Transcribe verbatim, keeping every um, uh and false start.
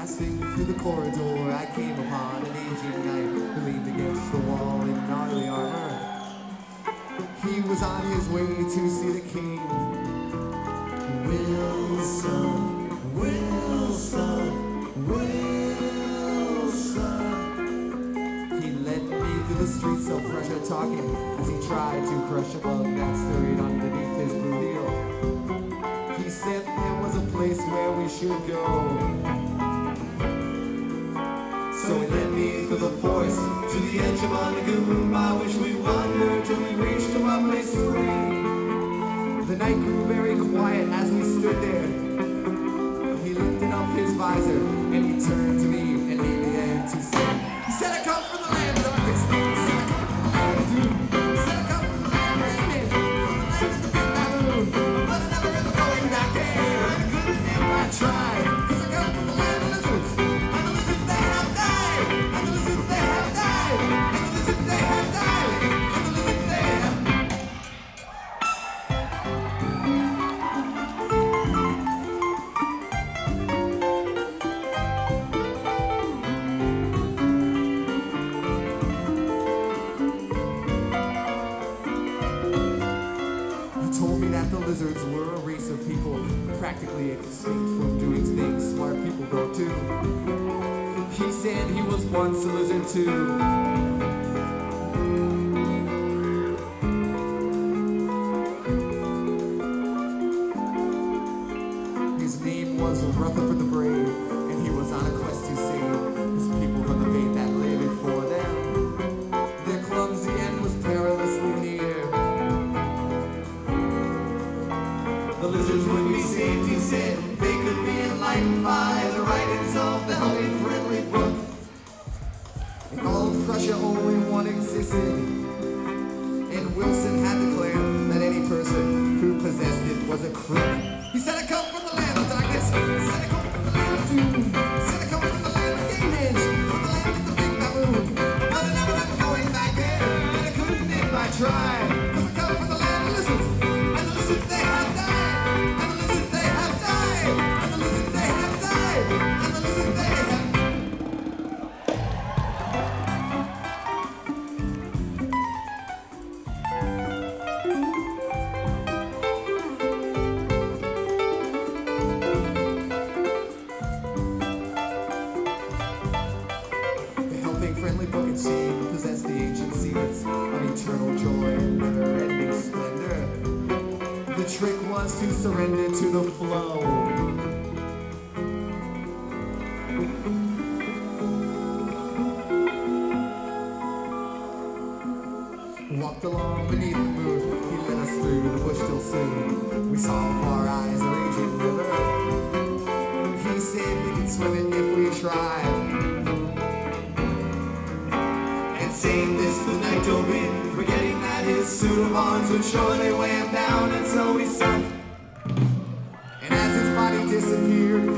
Passing through the corridor, I came upon an aging knight who leaned against the wall in gnarly armor. He was on his way to see the king. Wilson, Wilson, Wilson. He led me through the streets of Russia, talking as he tried to crush a bug that stirred underneath his blue heel. He said there was a place where we should go. So he led me through the forest to the edge of a lagoon by which we wandered till we reached a lovely spring. The night grew very quiet as we stood there. He lifted up his visor and he turned to me and he began to sing. He said, I come from the land of darkness. He said, I come from the land of doom. He said, I come from the land of Damien, from the land of the big baboon. But I never ever going back there. I couldn't if I tried. Cause I come from the land of lizards. And the lizards they have died. And the lizards they have died. And the lizards they have died. And the lizards they have lizards were a race of people practically extinct from doing things smart people don't do. He said he was once a lizard too. His name was Rutherford the Brave, and he was on a quest to save his people from the fate that lay before them. Their clumsy end was perilously near. The lizards would be saved, he said. They could be enlightened by the writings of the Helping Friendly book. And all of Prussia only one existed. And Wilson had declared that any person who possessed it was a crook. He said, I come from the land of darkness. He said, I come from the land of doom. He said, I come from the land of Gamehenge, from the land of the big baboon. But I never ever going back there, and I couldn't if I tried. Cause I come from the land of lizards, and the lizards they have died. Friendly book and scene possessed the ancient secrets of eternal joy and never-ending splendor. The trick was to surrender to the flow. Walked along beneath the moon, he led us through the bush till soon we saw far eyes a raging river. He said we could swim it if we tried. Saying this the night dove in, forgetting that his suit of arms would surely weigh him down, and so he sunk. And as his body disappeared,